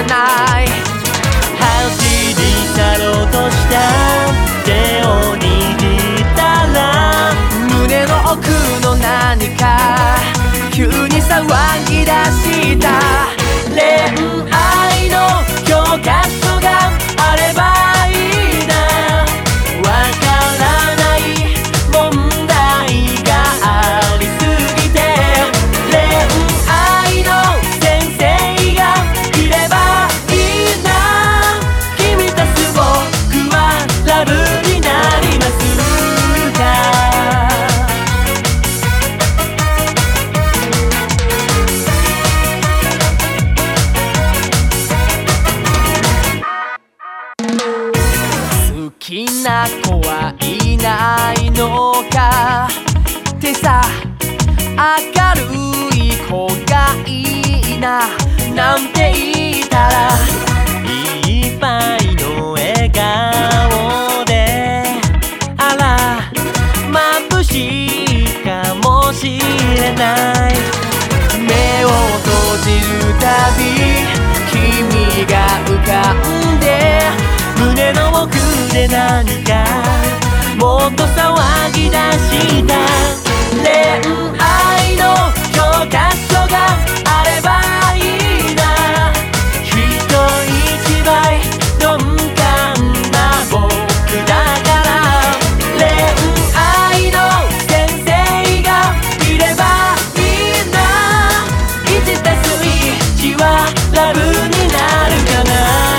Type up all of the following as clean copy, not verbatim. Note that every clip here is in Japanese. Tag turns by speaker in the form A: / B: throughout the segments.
A: れない走り去ろうとした手を握ったら胸の奥の何か急に騒ぎ出した恋愛の教科書があればいいなわからない問題がありすぎて恋愛の先生がいればいいな君と僕はラブになりますか好きな子はいないのかってさ明るい子がいいななんて言ったらいっぱいの笑顔であら眩しいかもしれない目を閉じるたび君が浮かんで胸の奥で何かもっと騒ぎ出した恋愛の教科書があればいいな人一倍鈍感な僕だから恋愛の先生がいればいいな 1+1 はラブになるかな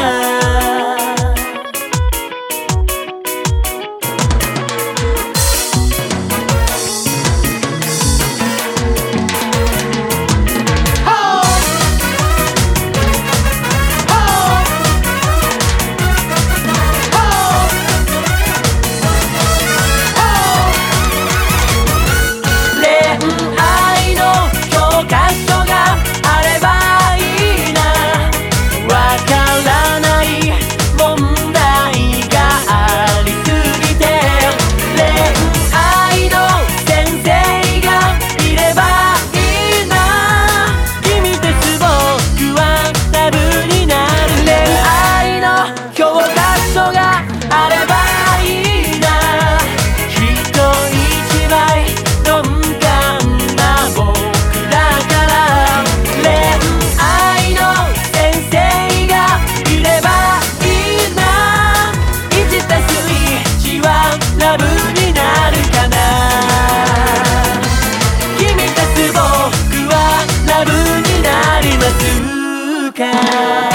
A: ラブになるかな君と僕はラブになりますか